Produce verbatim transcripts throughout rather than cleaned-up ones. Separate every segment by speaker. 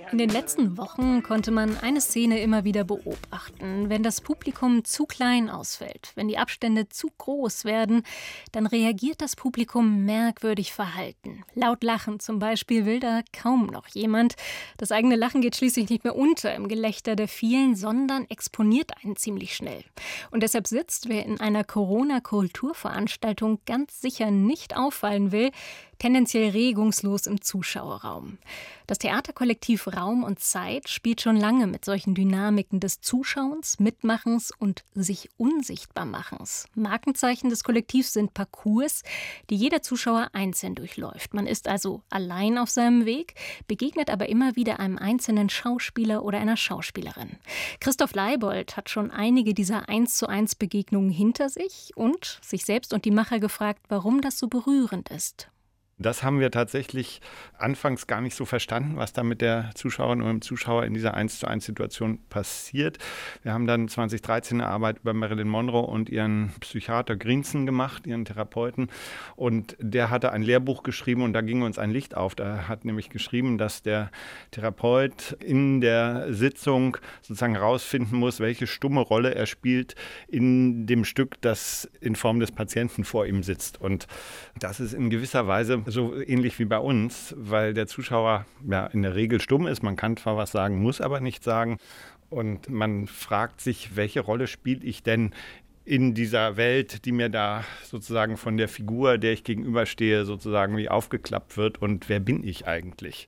Speaker 1: In den letzten Wochen konnte man eine Szene immer wieder beobachten. Wenn das Publikum zu klein ausfällt, wenn die Abstände zu groß werden, dann reagiert das Publikum merkwürdig verhalten. Laut lachen zum Beispiel will da kaum noch jemand. Das eigene Lachen geht schließlich nicht mehr unter im Gelächter der vielen, sondern exponiert einen ziemlich schnell. Und deshalb sitzt, wer in einer Corona-Kulturveranstaltung ganz sicher nicht auffallen will, tendenziell regungslos im Zuschauerraum. Das Theaterkollektiv Raum und Zeit spielt schon lange mit solchen Dynamiken des Zuschauens, Mitmachens und sich unsichtbar machens. Markenzeichen des Kollektivs sind Parcours, die jeder Zuschauer einzeln durchläuft. Man ist also allein auf seinem Weg, begegnet aber immer wieder einem einzelnen Schauspieler oder einer Schauspielerin. Christoph Leibold hat schon einige dieser eins zu eins Begegnungen hinter sich und sich selbst und die Macher gefragt, warum das so berührend ist.
Speaker 2: Das haben wir tatsächlich anfangs gar nicht so verstanden, was da mit der Zuschauerin oder dem Zuschauer in dieser eins zu eins Situation passiert. Wir haben dann zwanzig dreizehn eine Arbeit über Marilyn Monroe und ihren Psychiater Grinson gemacht, ihren Therapeuten. Und der hatte ein Lehrbuch geschrieben und da ging uns ein Licht auf. Da hat nämlich geschrieben, dass der Therapeut in der Sitzung sozusagen herausfinden muss, welche stumme Rolle er spielt in dem Stück, das in Form des Patienten vor ihm sitzt. Und das ist in gewisser Weise so ähnlich wie bei uns, weil der Zuschauer ja in der Regel stumm ist. Man kann zwar was sagen, muss aber nicht sagen. Und man fragt sich, welche Rolle spiele ich denn in dieser Welt, die mir da sozusagen von der Figur, der ich gegenüberstehe, sozusagen wie aufgeklappt wird. Und wer bin ich eigentlich?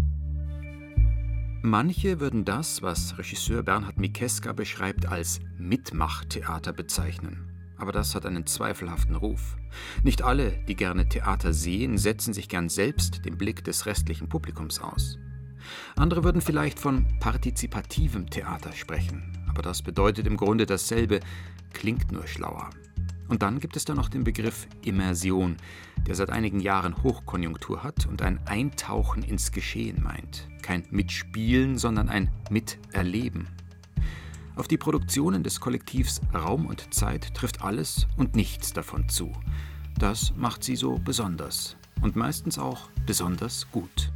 Speaker 3: Manche würden das, was Regisseur Bernhard Mikeska beschreibt, als Mitmachtheater bezeichnen. Aber das hat einen zweifelhaften Ruf. Nicht alle, die gerne Theater sehen, setzen sich gern selbst dem Blick des restlichen Publikums aus. Andere würden vielleicht von partizipativem Theater sprechen. Aber das bedeutet im Grunde dasselbe, klingt nur schlauer. Und dann gibt es da noch den Begriff Immersion, der seit einigen Jahren Hochkonjunktur hat und ein Eintauchen ins Geschehen meint. Kein Mitspielen, sondern ein Miterleben. Auf die Produktionen des Kollektivs Raum und Zeit trifft alles und nichts davon zu. Das macht sie so besonders und meistens auch besonders gut.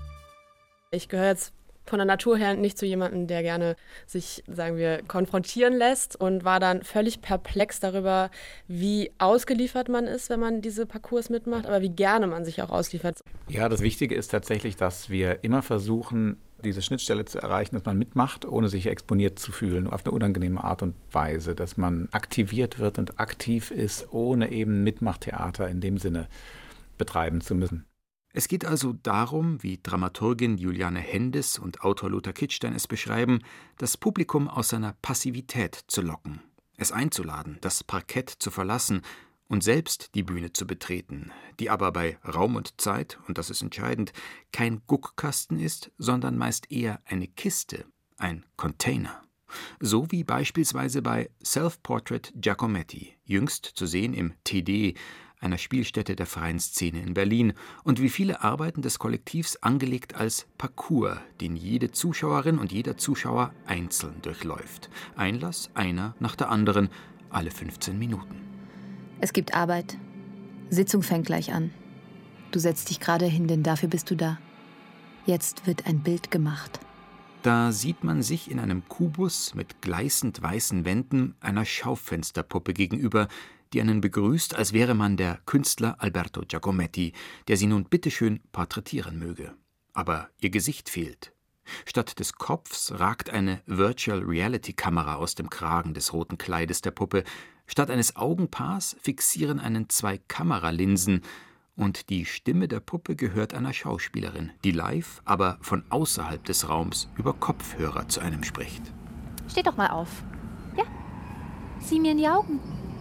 Speaker 4: Ich gehöre jetzt von der Natur her nicht zu jemandem, der gerne sich, sagen wir, konfrontieren lässt und war dann völlig perplex darüber, wie ausgeliefert man ist, wenn man diese Parcours mitmacht, aber wie gerne man sich auch ausliefert.
Speaker 5: Ja, das Wichtige ist tatsächlich, dass wir immer versuchen, diese Schnittstelle zu erreichen, dass man mitmacht, ohne sich exponiert zu fühlen, auf eine unangenehme Art und Weise, dass man aktiviert wird und aktiv ist, ohne eben Mitmachtheater in dem Sinne betreiben zu müssen.
Speaker 3: Es geht also darum, wie Dramaturgin Juliane Hendes und Autor Lothar Kittstein es beschreiben, das Publikum aus seiner Passivität zu locken, es einzuladen, das Parkett zu verlassen und selbst die Bühne zu betreten, die aber bei Raum und Zeit, und das ist entscheidend, kein Guckkasten ist, sondern meist eher eine Kiste, ein Container. So wie beispielsweise bei Self-Portrait Giacometti, jüngst zu sehen im T D, einer Spielstätte der freien Szene in Berlin, und wie viele Arbeiten des Kollektivs angelegt als Parcours, den jede Zuschauerin und jeder Zuschauer einzeln durchläuft. Einlass einer nach der anderen, alle fünfzehn Minuten.
Speaker 6: Es gibt Arbeit. Sitzung fängt gleich an. Du setzt dich gerade hin, denn dafür bist du da. Jetzt wird ein Bild gemacht.
Speaker 3: Da sieht man sich in einem Kubus mit gleißend weißen Wänden einer Schaufensterpuppe gegenüber, die einen begrüßt, als wäre man der Künstler Alberto Giacometti, der sie nun bitteschön porträtieren möge. Aber ihr Gesicht fehlt. Statt des Kopfs ragt eine Virtual-Reality-Kamera aus dem Kragen des roten Kleides der Puppe. Statt eines Augenpaars fixieren einen zwei Kameralinsen. Und die Stimme der Puppe gehört einer Schauspielerin, die live, aber von außerhalb des Raums über Kopfhörer zu einem spricht.
Speaker 7: Steh doch mal auf. Ja, sieh mir in die Augen.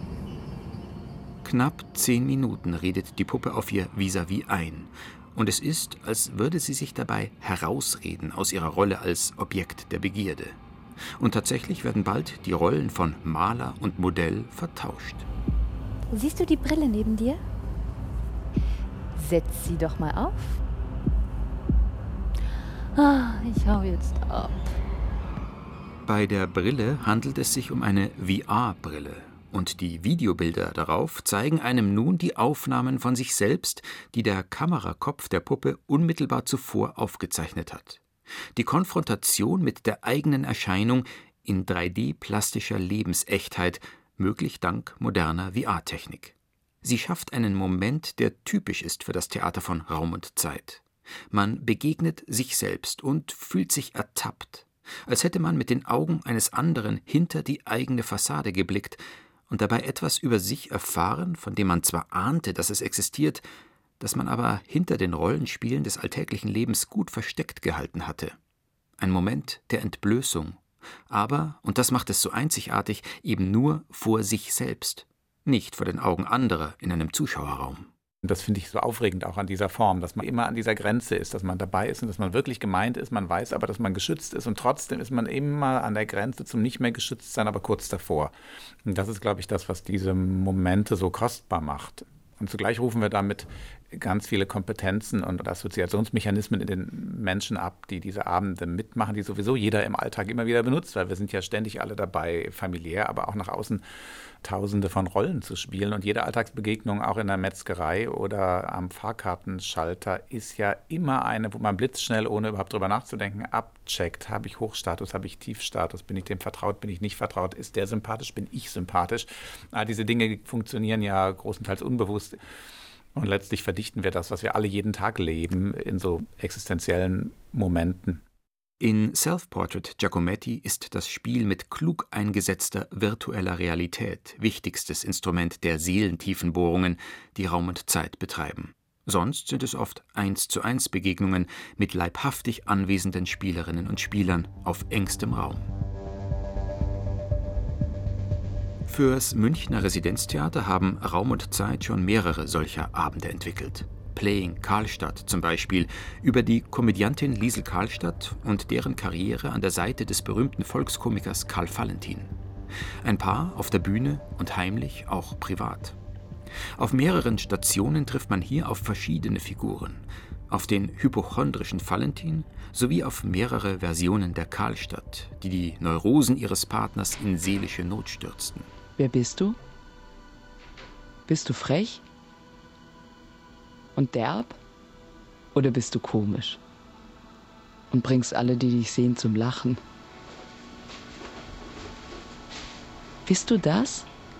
Speaker 3: Knapp zehn Minuten redet die Puppe auf ihr Vis-à-vis ein. Und es ist, als würde sie sich dabei herausreden aus ihrer Rolle als Objekt der Begierde. Und tatsächlich werden bald die Rollen von Maler und Modell vertauscht.
Speaker 7: Siehst du die Brille neben dir? Setz sie doch mal auf. Ah, ich hau jetzt ab.
Speaker 3: Bei der Brille handelt es sich um eine V R-Brille. Und die Videobilder darauf zeigen einem nun die Aufnahmen von sich selbst, die der Kamerakopf der Puppe unmittelbar zuvor aufgezeichnet hat. Die Konfrontation mit der eigenen Erscheinung in drei D-plastischer Lebensechtheit, möglich dank moderner V R-Technik. Sie schafft einen Moment, der typisch ist für das Theater von Raum und Zeit. Man begegnet sich selbst und fühlt sich ertappt, als hätte man mit den Augen eines anderen hinter die eigene Fassade geblickt und dabei etwas über sich erfahren, von dem man zwar ahnte, dass es existiert, das man aber hinter den Rollenspielen des alltäglichen Lebens gut versteckt gehalten hatte. Ein Moment der Entblößung, aber, und das macht es so einzigartig, eben nur vor sich selbst, nicht vor den Augen anderer in einem Zuschauerraum.
Speaker 5: Das finde ich so aufregend auch an dieser Form, dass man immer an dieser Grenze ist, dass man dabei ist und dass man wirklich gemeint ist, man weiß aber, dass man geschützt ist und trotzdem ist man immer an der Grenze zum nicht mehr geschützt sein, aber kurz davor. Und das ist, glaube ich, das, was diese Momente so kostbar macht. Und zugleich rufen wir damit ganz viele Kompetenzen und Assoziationsmechanismen in den Menschen ab, die diese Abende mitmachen, die sowieso jeder im Alltag immer wieder benutzt, weil wir sind ja ständig alle dabei, familiär, aber auch nach außen Tausende von Rollen zu spielen. Und jede Alltagsbegegnung, auch in der Metzgerei oder am Fahrkartenschalter, ist ja immer eine, wo man blitzschnell, ohne überhaupt drüber nachzudenken, abcheckt. Habe ich Hochstatus, habe ich Tiefstatus, bin ich dem vertraut, bin ich nicht vertraut, ist der sympathisch, bin ich sympathisch. All diese Dinge funktionieren ja großenteils unbewusst. Und letztlich verdichten wir das, was wir alle jeden Tag leben, in so existenziellen Momenten.
Speaker 3: In Self-Portrait Giacometti ist das Spiel mit klug eingesetzter virtueller Realität wichtigstes Instrument der Seelentiefenbohrungen, die Raum und Zeit betreiben. Sonst sind es oft eins-zu-eins Begegnungen mit leibhaftig anwesenden Spielerinnen und Spielern auf engstem Raum. Fürs Münchner Residenztheater haben Raum und Zeit schon mehrere solcher Abende entwickelt. Playing Karlstadt zum Beispiel, über die Komödiantin Liesl Karlstadt und deren Karriere an der Seite des berühmten Volkskomikers Karl Valentin. Ein Paar auf der Bühne und heimlich auch privat. Auf mehreren Stationen trifft man hier auf verschiedene Figuren. Auf den hypochondrischen Valentin sowie auf mehrere Versionen der Karlstadt, die die Neurosen ihres Partners in seelische Not stürzten.
Speaker 8: Wer bist du? Bist du frech? Und derb? Oder bist du komisch? Und bringst alle, die dich sehen, zum Lachen? Bist du das,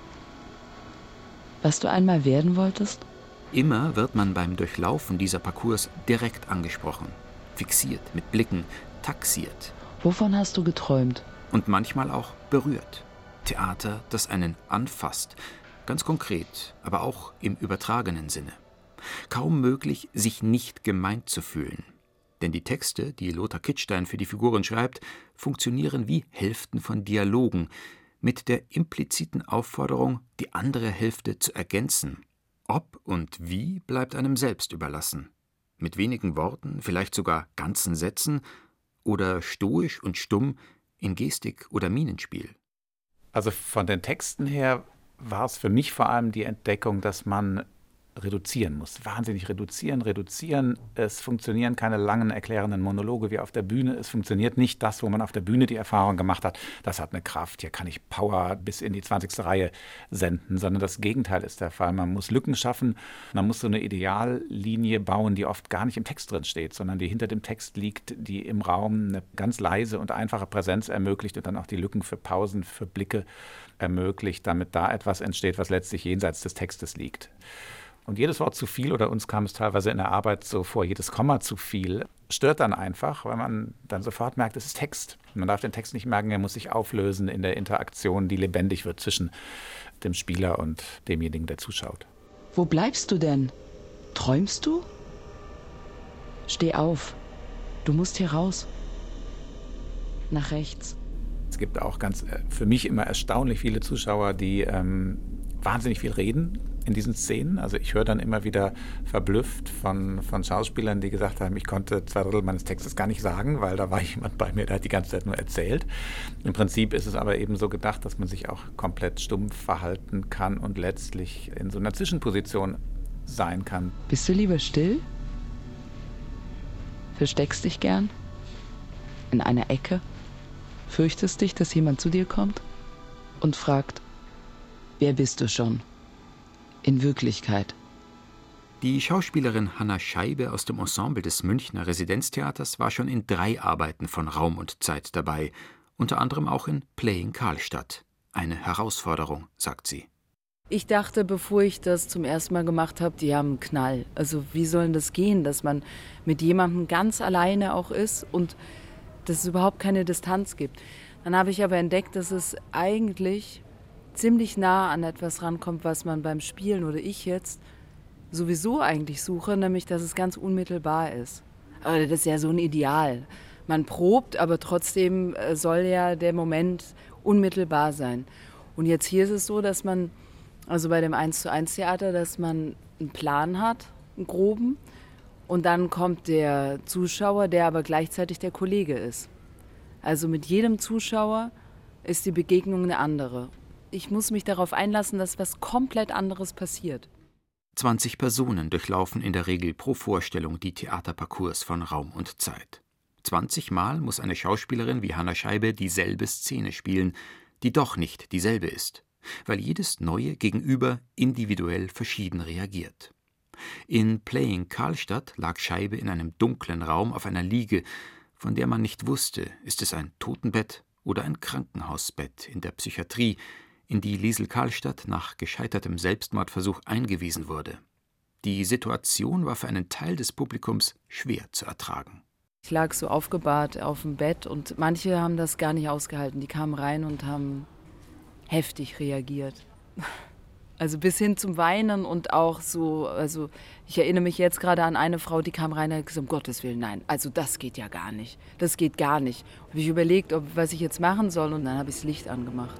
Speaker 8: was du einmal werden wolltest?
Speaker 3: Immer wird man beim Durchlaufen dieser Parcours direkt angesprochen, fixiert, mit Blicken, taxiert.
Speaker 8: Wovon hast du geträumt?
Speaker 3: Und manchmal auch berührt. Theater, das einen anfasst, ganz konkret, aber auch im übertragenen Sinne. Kaum möglich, sich nicht gemeint zu fühlen. Denn die Texte, die Lothar Kittstein für die Figuren schreibt, funktionieren wie Hälften von Dialogen, mit der impliziten Aufforderung, die andere Hälfte zu ergänzen. Ob und wie bleibt einem selbst überlassen. Mit wenigen Worten, vielleicht sogar ganzen Sätzen oder stoisch und stumm in Gestik oder Mienenspiel.
Speaker 5: Also von den Texten her war es für mich vor allem die Entdeckung, dass man reduzieren muss. Wahnsinnig reduzieren, reduzieren. Es funktionieren keine langen, erklärenden Monologe wie auf der Bühne. Es funktioniert nicht das, wo man auf der Bühne die Erfahrung gemacht hat, das hat eine Kraft, hier kann ich Power bis in die zwanzigste Reihe senden, sondern das Gegenteil ist der Fall. Man muss Lücken schaffen, man muss so eine Ideallinie bauen, die oft gar nicht im Text drin steht, sondern die hinter dem Text liegt, die im Raum eine ganz leise und einfache Präsenz ermöglicht und dann auch die Lücken für Pausen, für Blicke ermöglicht, damit da etwas entsteht, was letztlich jenseits des Textes liegt. Und jedes Wort zu viel, oder uns kam es teilweise in der Arbeit so vor, jedes Komma zu viel, stört dann einfach, weil man dann sofort merkt, es ist Text. Man darf den Text nicht merken, er muss sich auflösen in der Interaktion, die lebendig wird zwischen dem Spieler und demjenigen, der zuschaut.
Speaker 8: Wo bleibst du denn? Träumst du? Steh auf. Du musst hier raus. Nach rechts.
Speaker 5: Es gibt auch ganz, für mich immer erstaunlich viele Zuschauer, die ähm, wahnsinnig viel reden in diesen Szenen. Also ich höre dann immer wieder verblüfft von, von Schauspielern, die gesagt haben, ich konnte zwei Drittel meines Textes gar nicht sagen, weil da war jemand bei mir, der hat die ganze Zeit nur erzählt. Im Prinzip ist es aber eben so gedacht, dass man sich auch komplett stumpf verhalten kann und letztlich in so einer Zwischenposition sein kann.
Speaker 8: Bist du lieber still? Versteckst dich gern? In einer Ecke? Fürchtest dich, dass jemand zu dir kommt und fragt, wer bist du schon? In Wirklichkeit.
Speaker 3: Die Schauspielerin Hanna Scheibe aus dem Ensemble des Münchner Residenztheaters war schon in drei Arbeiten von Raum und Zeit dabei, unter anderem auch in Playing Karlstadt. Eine Herausforderung, sagt sie.
Speaker 8: Ich dachte, bevor ich das zum ersten Mal gemacht habe, die haben einen Knall. Also wie soll denn das gehen, dass man mit jemandem ganz alleine auch ist und dass es überhaupt keine Distanz gibt. Dann habe ich aber entdeckt, dass es eigentlich ziemlich nah an etwas rankommt, was man beim Spielen oder ich jetzt sowieso eigentlich suche, nämlich dass es ganz unmittelbar ist. Aber das ist ja so ein Ideal. Man probt, aber trotzdem soll ja der Moment unmittelbar sein. Und jetzt hier ist es so, dass man, also bei dem eins zu eins Theater, dass man einen Plan hat, einen groben, und dann kommt der Zuschauer, der aber gleichzeitig der Kollege ist. Also mit jedem Zuschauer ist die Begegnung eine andere. Ich muss mich darauf einlassen, dass was komplett anderes passiert.
Speaker 3: zwanzig Personen durchlaufen in der Regel pro Vorstellung die Theaterparcours von Raum und Zeit. zwanzig Mal muss eine Schauspielerin wie Hanna Scheibe dieselbe Szene spielen, die doch nicht dieselbe ist, weil jedes neue Gegenüber individuell verschieden reagiert. In Playing Karlstadt lag Scheibe in einem dunklen Raum auf einer Liege, von der man nicht wusste, ist es ein Totenbett oder ein Krankenhausbett in der Psychiatrie, in die Liesl Karlstadt nach gescheitertem Selbstmordversuch eingewiesen wurde. Die Situation war für einen Teil des Publikums schwer zu ertragen.
Speaker 8: Ich lag so aufgebahrt auf dem Bett und manche haben das gar nicht ausgehalten. Die kamen rein und haben heftig reagiert. Also bis hin zum Weinen und auch so, also ich erinnere mich jetzt gerade an eine Frau, die kam rein und hat gesagt, um Gottes Willen, nein, also das geht ja gar nicht, das geht gar nicht. Habe ich überlegt, ob, was ich jetzt machen soll, und dann habe ich das Licht angemacht.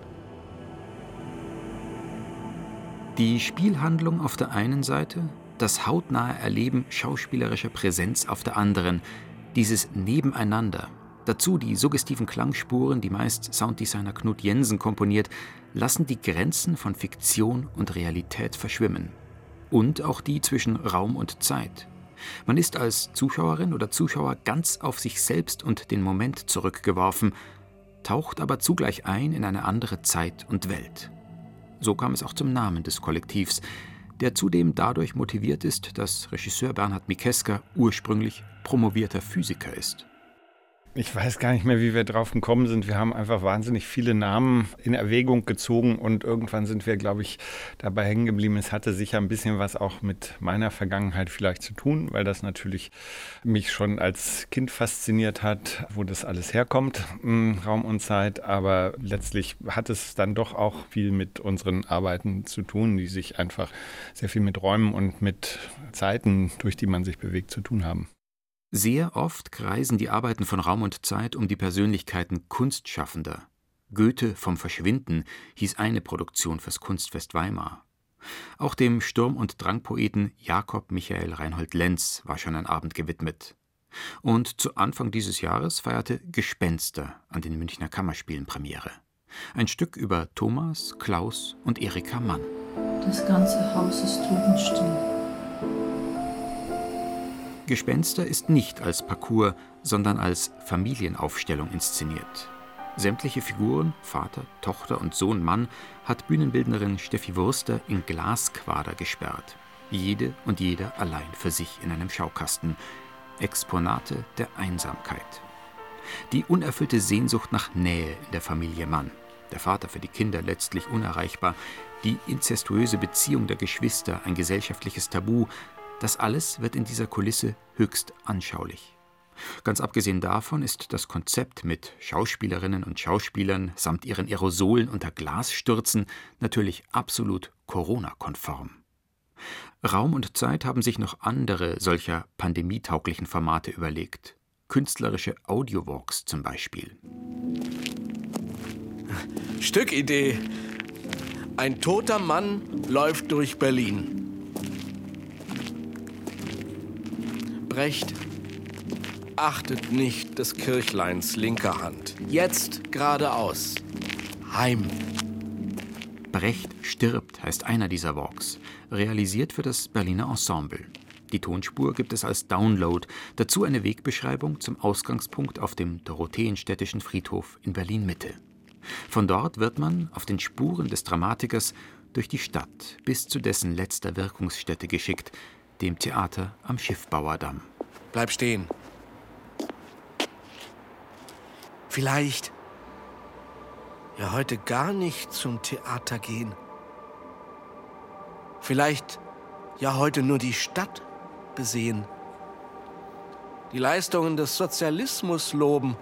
Speaker 3: Die Spielhandlung auf der einen Seite, das hautnahe Erleben schauspielerischer Präsenz auf der anderen, dieses Nebeneinander, dazu die suggestiven Klangspuren, die meist Sounddesigner Knut Jensen komponiert, lassen die Grenzen von Fiktion und Realität verschwimmen. Und auch die zwischen Raum und Zeit. Man ist als Zuschauerin oder Zuschauer ganz auf sich selbst und den Moment zurückgeworfen, taucht aber zugleich ein in eine andere Zeit und Welt. So kam es auch zum Namen des Kollektivs, der zudem dadurch motiviert ist, dass Regisseur Bernhard Mikeska ursprünglich promovierter Physiker ist.
Speaker 2: Ich weiß gar nicht mehr, wie wir drauf gekommen sind. Wir haben einfach wahnsinnig viele Namen in Erwägung gezogen und irgendwann sind wir, glaube ich, dabei hängen geblieben. Es hatte sicher ein bisschen was auch mit meiner Vergangenheit vielleicht zu tun, weil das natürlich mich schon als Kind fasziniert hat, wo das alles herkommt, Raum und Zeit. Aber letztlich hat es dann doch auch viel mit unseren Arbeiten zu tun, die sich einfach sehr viel mit Räumen und mit Zeiten, durch die man sich bewegt, zu tun haben.
Speaker 3: Sehr oft kreisen die Arbeiten von Raum und Zeit um die Persönlichkeiten Kunstschaffender. Goethe vom Verschwinden hieß eine Produktion fürs Kunstfest Weimar. Auch dem Sturm- und Drangpoeten Jakob Michael Reinhold Lenz war schon ein Abend gewidmet. Und zu Anfang dieses Jahres feierte Gespenster an den Münchner Kammerspielen Premiere. Ein Stück über Thomas, Klaus und Erika Mann.
Speaker 9: Das ganze Haus ist totenstill.
Speaker 3: Gespenster ist nicht als Parcours, sondern als Familienaufstellung inszeniert. Sämtliche Figuren, Vater, Tochter und Sohn Mann, hat Bühnenbildnerin Steffi Wurster in Glasquader gesperrt. Jede und jeder allein für sich in einem Schaukasten. Exponate der Einsamkeit. Die unerfüllte Sehnsucht nach Nähe in der Familie Mann. Der Vater für die Kinder letztlich unerreichbar. Die inzestuöse Beziehung der Geschwister, ein gesellschaftliches Tabu. Das alles wird in dieser Kulisse höchst anschaulich. Ganz abgesehen davon ist das Konzept mit Schauspielerinnen und Schauspielern samt ihren Aerosolen unter Glas stürzen natürlich absolut Corona-konform. Raum und Zeit haben sich noch andere solcher pandemietauglichen Formate überlegt. Künstlerische Audiowalks zum Beispiel.
Speaker 10: Stückidee. Ein toter Mann läuft durch Berlin. Brecht achtet nicht des Kirchleins linker Hand. Jetzt geradeaus. Heim.
Speaker 3: Brecht stirbt heißt einer dieser Walks, realisiert für das Berliner Ensemble. Die Tonspur gibt es als Download, dazu eine Wegbeschreibung zum Ausgangspunkt auf dem Dorotheenstädtischen Friedhof in Berlin-Mitte. Von dort wird man auf den Spuren des Dramatikers durch die Stadt bis zu dessen letzter Wirkungsstätte geschickt, dem Theater am Schiffbauerdamm.
Speaker 10: Bleib stehen. Vielleicht ja heute gar nicht zum Theater gehen. Vielleicht ja heute nur die Stadt besehen. Die Leistungen des Sozialismus loben.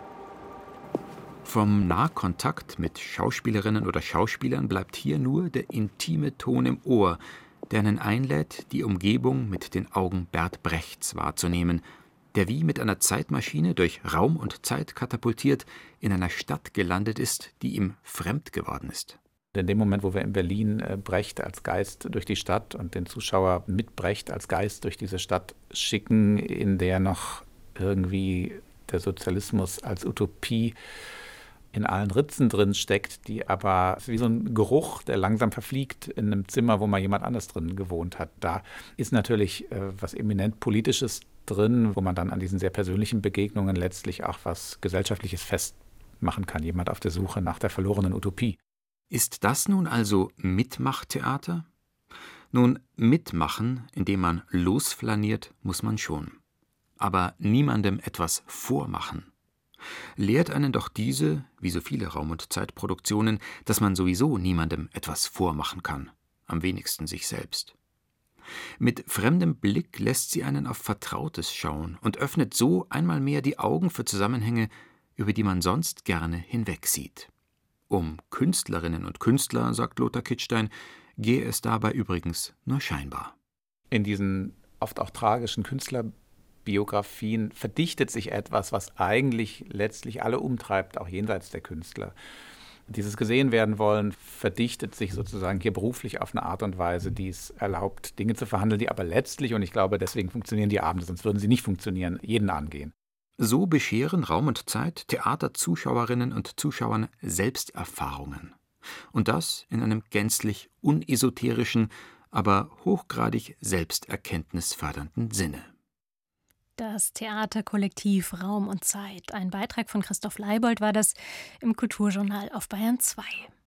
Speaker 3: Vom Nahkontakt mit Schauspielerinnen oder Schauspielern bleibt hier nur der intime Ton im Ohr, der einen einlädt, die Umgebung mit den Augen Bert Brechts wahrzunehmen, der wie mit einer Zeitmaschine durch Raum und Zeit katapultiert in einer Stadt gelandet ist, die ihm fremd geworden ist.
Speaker 5: In dem Moment, wo wir in Berlin Brecht als Geist durch die Stadt und den Zuschauer mit Brecht als Geist durch diese Stadt schicken, in der noch irgendwie der Sozialismus als Utopie in allen Ritzen drin steckt, die aber wie so ein Geruch, der langsam verfliegt in einem Zimmer, wo mal jemand anders drin gewohnt hat. Da ist natürlich äh, was eminent Politisches drin, wo man dann an diesen sehr persönlichen Begegnungen letztlich auch was Gesellschaftliches festmachen kann. Jemand auf der Suche nach der verlorenen Utopie.
Speaker 3: Ist das nun also Mitmachtheater? Nun, mitmachen, indem man losflaniert, muss man schon. Aber niemandem etwas vormachen. Lehrt einen doch diese, wie so viele Raum- und Zeitproduktionen, dass man sowieso niemandem etwas vormachen kann, am wenigsten sich selbst. Mit fremdem Blick lässt sie einen auf Vertrautes schauen und öffnet so einmal mehr die Augen für Zusammenhänge, über die man sonst gerne hinwegsieht. Um Künstlerinnen und Künstler, sagt Lothar Kittstein, gehe es dabei übrigens nur scheinbar.
Speaker 5: In diesen oft auch tragischen Künstlerbiografien verdichtet sich etwas, was eigentlich letztlich alle umtreibt, auch jenseits der Künstler. Dieses gesehen werden wollen verdichtet sich sozusagen hier beruflich auf eine Art und Weise, die es erlaubt, Dinge zu verhandeln, die aber letztlich, und ich glaube, deswegen funktionieren die Abende, sonst würden sie nicht funktionieren, jeden angehen.
Speaker 3: So bescheren Raum und Zeit Theaterzuschauerinnen und Zuschauern Selbsterfahrungen. Und das in einem gänzlich unesoterischen, aber hochgradig selbsterkenntnisfördernden Sinne.
Speaker 1: Das Theaterkollektiv Raum und Zeit. Ein Beitrag von Christoph Leibold war das im Kulturjournal auf Bayern zwei.